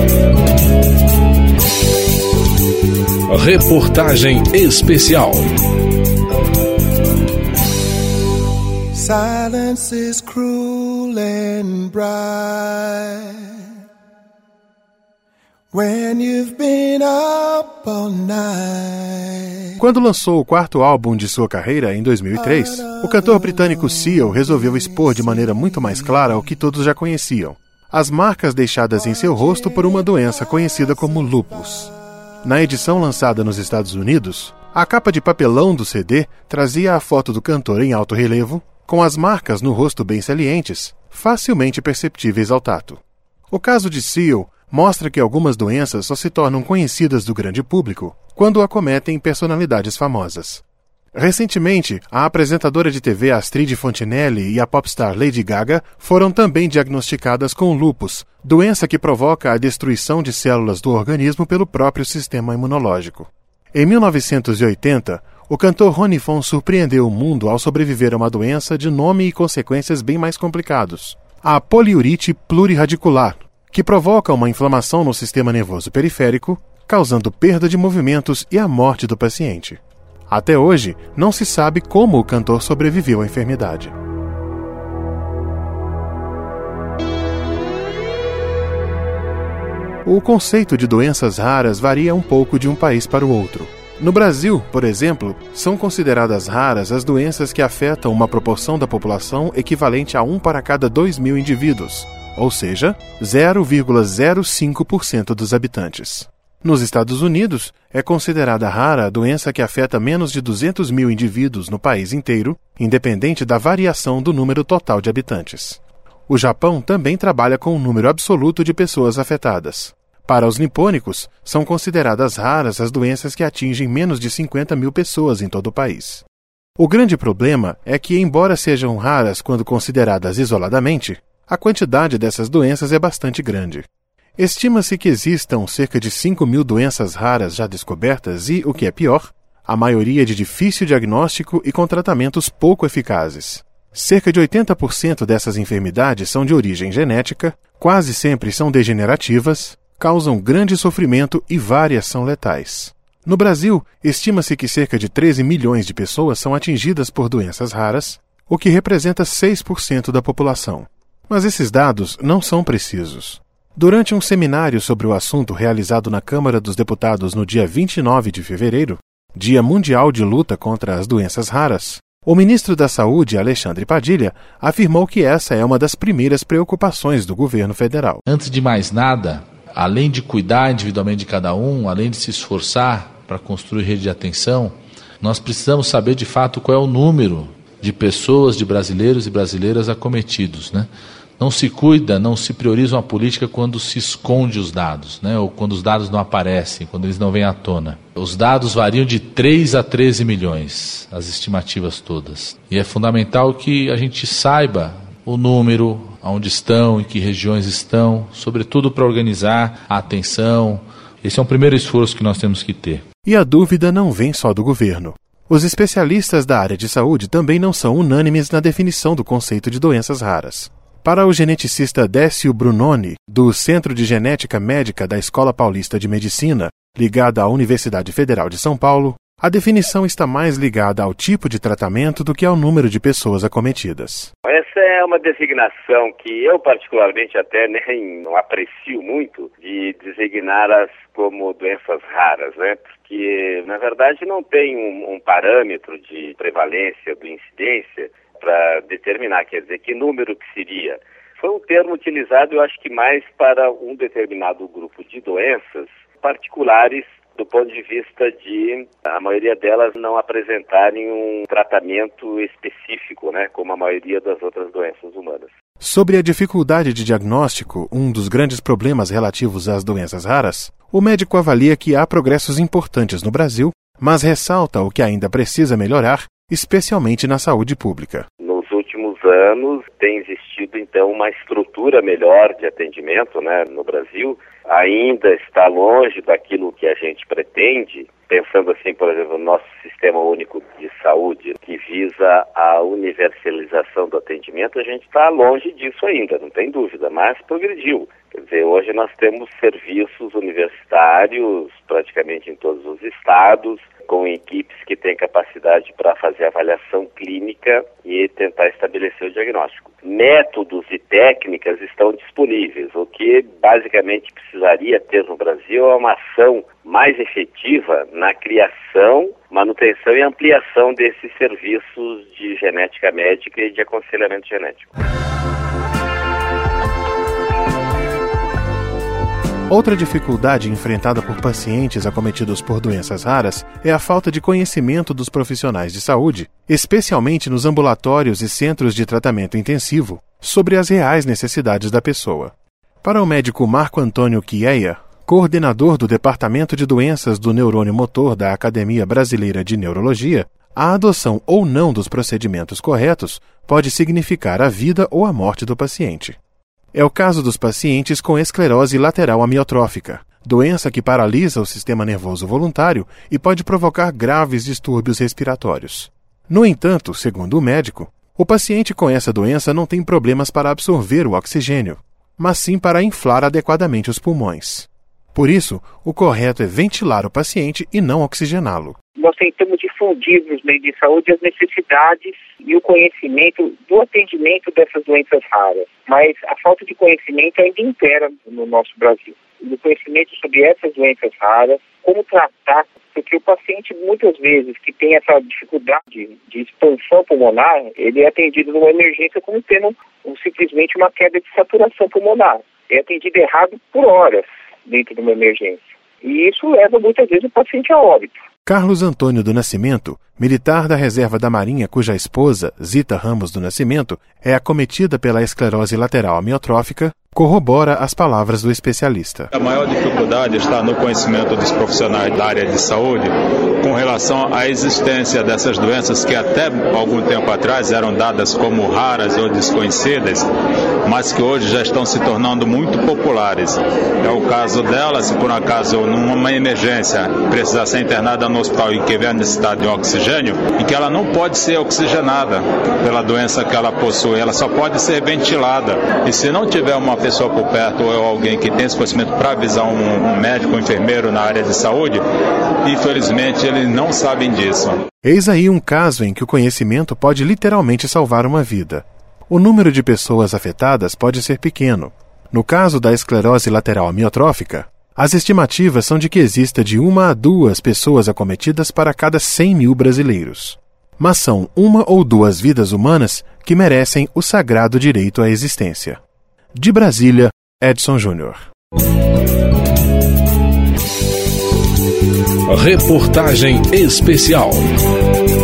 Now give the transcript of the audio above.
Reportagem especial. Silence is cruel and bright when you've been up all night. Quando lançou o quarto álbum de sua carreira, em 2003, o cantor britânico Seal resolveu expor de maneira muito mais clara o que todos já conheciam: as marcas deixadas em seu rosto por uma doença conhecida como lúpus. Na edição lançada nos Estados Unidos, a capa de papelão do CD trazia a foto do cantor em alto relevo, com as marcas no rosto bem salientes, facilmente perceptíveis ao tato. O caso de Seal mostra que algumas doenças só se tornam conhecidas do grande público quando acometem personalidades famosas. Recentemente, a apresentadora de TV Astrid Fontinelli e a popstar Lady Gaga foram também diagnosticadas com lúpus, doença que provoca a destruição de células do organismo pelo próprio sistema imunológico. Em 1980, o cantor Ronnie Fon surpreendeu o mundo ao sobreviver a uma doença de nome e consequências bem mais complicados: a poliurite pluriradicular, que provoca uma inflamação no sistema nervoso periférico, causando perda de movimentos e a morte do paciente. Até hoje, não se sabe como o cantor sobreviveu à enfermidade. O conceito de doenças raras varia um pouco de um país para o outro. No Brasil, por exemplo, são consideradas raras as doenças que afetam uma proporção da população equivalente a 1 para cada 2.000 indivíduos, ou seja, 0,05% dos habitantes. Nos Estados Unidos, é considerada rara a doença que afeta menos de 200.000 indivíduos no país inteiro, independente da variação do número total de habitantes. O Japão também trabalha com um número absoluto de pessoas afetadas. Para os nipônicos, são consideradas raras as doenças que atingem menos de 50.000 pessoas em todo o país. O grande problema é que, embora sejam raras quando consideradas isoladamente, a quantidade dessas doenças é bastante grande. Estima-se que existam cerca de 5.000 doenças raras já descobertas e, o que é pior, a maioria de difícil diagnóstico e com tratamentos pouco eficazes. Cerca de 80% dessas enfermidades são de origem genética, quase sempre são degenerativas, causam grande sofrimento e várias são letais. No Brasil, estima-se que cerca de 13 milhões de pessoas são atingidas por doenças raras, o que representa 6% da população. Mas esses dados não são precisos. Durante um seminário sobre o assunto realizado na Câmara dos Deputados no dia 29 de fevereiro, Dia Mundial de Luta contra as Doenças Raras, o ministro da Saúde, Alexandre Padilha, afirmou que essa é uma das primeiras preocupações do governo federal. Antes de mais nada, além de cuidar individualmente de cada um, além de se esforçar para construir rede de atenção, nós precisamos saber de fato qual é o número de pessoas, de brasileiros e brasileiras acometidos, né? Não se cuida, não se prioriza uma política quando se esconde os dados, né? Ou quando os dados não aparecem, quando eles não vêm à tona. Os dados variam de 3 a 13 milhões, as estimativas todas. E é fundamental que a gente saiba o número, onde estão, em que regiões estão, sobretudo para organizar a atenção. Esse é um primeiro esforço que nós temos que ter. E a dúvida não vem só do governo. Os especialistas da área de saúde também não são unânimes na definição do conceito de doenças raras. Para o geneticista Décio Brunoni, do Centro de Genética Médica da Escola Paulista de Medicina, ligada à Universidade Federal de São Paulo, a definição está mais ligada ao tipo de tratamento do que ao número de pessoas acometidas. Essa é uma designação que eu particularmente até nem não aprecio muito, de designá-las como doenças raras, né? Porque, na verdade, não tem um parâmetro de prevalência, de incidência, para determinar, quer dizer, que número que seria. Foi um termo utilizado, eu acho que mais para um determinado grupo de doenças particulares, do ponto de vista de a maioria delas não apresentarem um tratamento específico, né, como a maioria das outras doenças humanas. Sobre a dificuldade de diagnóstico, um dos grandes problemas relativos às doenças raras, o médico avalia que há progressos importantes no Brasil, mas ressalta o que ainda precisa melhorar, especialmente na saúde pública. Nos últimos anos tem existido havido, então, uma estrutura melhor de atendimento, né, no Brasil. Ainda está longe daquilo que a gente pretende, pensando assim, por exemplo, no nosso Sistema Único de Saúde, que visa a universalização do atendimento, a gente está longe disso ainda, não tem dúvida, mas progrediu. Quer dizer, hoje nós temos serviços universitários praticamente em todos os estados, com equipes que têm capacidade para fazer avaliação clínica e tentar estabelecer o diagnóstico. Métodos e técnicas estão disponíveis. O que basicamente precisaria ter no Brasil é uma ação mais efetiva na criação, manutenção e ampliação desses serviços de genética médica e de aconselhamento genético. Outra dificuldade enfrentada por pacientes acometidos por doenças raras é a falta de conhecimento dos profissionais de saúde, especialmente nos ambulatórios e centros de tratamento intensivo, sobre as reais necessidades da pessoa. Para o médico Marco Antônio Chiesa, coordenador do Departamento de Doenças do Neurônio Motor da Academia Brasileira de Neurologia, a adoção ou não dos procedimentos corretos pode significar a vida ou a morte do paciente. É o caso dos pacientes com esclerose lateral amiotrófica, doença que paralisa o sistema nervoso voluntário e pode provocar graves distúrbios respiratórios. No entanto, segundo o médico, o paciente com essa doença não tem problemas para absorver o oxigênio, mas sim para inflar adequadamente os pulmões. Por isso, o correto é ventilar o paciente e não oxigená-lo. Nós tentamos difundir nos meios de saúde as necessidades e o conhecimento do atendimento dessas doenças raras. Mas a falta de conhecimento ainda impera no nosso Brasil. O conhecimento sobre essas doenças raras, como tratar, porque o paciente, muitas vezes, que tem essa dificuldade de expansão pulmonar, ele é atendido numa emergência como tendo simplesmente uma queda de saturação pulmonar. É atendido errado por horas dentro de uma emergência. E isso leva, muitas vezes, o paciente a óbito. Carlos Antônio do Nascimento, militar da Reserva da Marinha cuja esposa, Zita Ramos do Nascimento, é acometida pela esclerose lateral amiotrófica, corrobora as palavras do especialista. A maior dificuldade está no conhecimento dos profissionais da área de saúde com relação à existência dessas doenças que até algum tempo atrás eram dadas como raras ou desconhecidas, mas que hoje já estão se tornando muito populares. É o caso dela, se por acaso numa emergência precisar ser internada no hospital e que houver necessidade de oxigênio, e que ela não pode ser oxigenada pela doença que ela possui, ela só pode ser ventilada. E se não tiver uma pessoa por perto ou alguém que tem esse conhecimento para avisar um médico ou enfermeiro na área de saúde, infelizmente eles não sabem disso. Eis aí um caso em que o conhecimento pode literalmente salvar uma vida. O número de pessoas afetadas pode ser pequeno. No caso da esclerose lateral amiotrófica, as estimativas são de que exista de 1 a 2 pessoas acometidas para cada 100 mil brasileiros. Mas são 1 ou 2 vidas humanas que merecem o sagrado direito à existência. De Brasília, Edson Júnior. Reportagem especial.